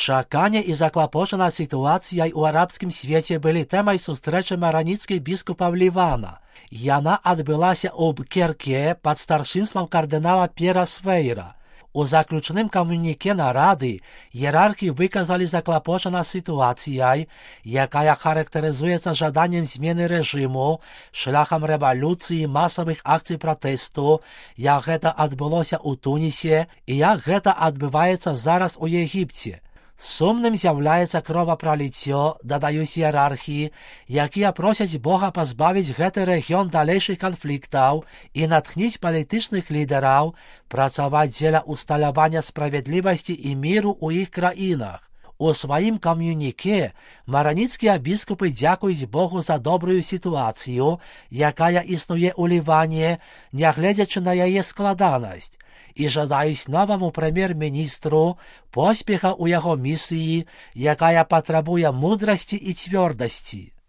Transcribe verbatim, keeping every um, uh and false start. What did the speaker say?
Чаканне і заклапочана сітуацыяй у арабскім свеце былі тэмай сустрэчы мараніцкіх біскупаў Лівана. Яна адбылася ў Керке пад старшынствам кардынала П'ера Свейра. У заключным камюніке нарады іерархі выказалі заклапочана сітуацыяй, якая характарызуецца жаданнем змены рэжыму шляхам рэвалюцыі масавых акцый пратэсту, як гэта адбылося ў Тунісе і як гэта адбываецца зараз у Егіпце. Сумным з'яўляецца кровапраліццё, дадаюць іерархі, якія просяць Бога пазбавіць гэты рэгіён далейшых канфліктаў і натхніць палітычных лідараў працаваць дзеля усталявання справядлівасці і міру ў іх краінах. У сваім камюніке мараніцкія біскупы дзякуюць Богу за добрую сітуацыю, якая існуе ў Ліване, нягледзячы на яе складанасць, і жадаюць новаму прэм'ер-міністру поспеха ў яго місіі, якая патрабуе мудрасці і цвёрдасці.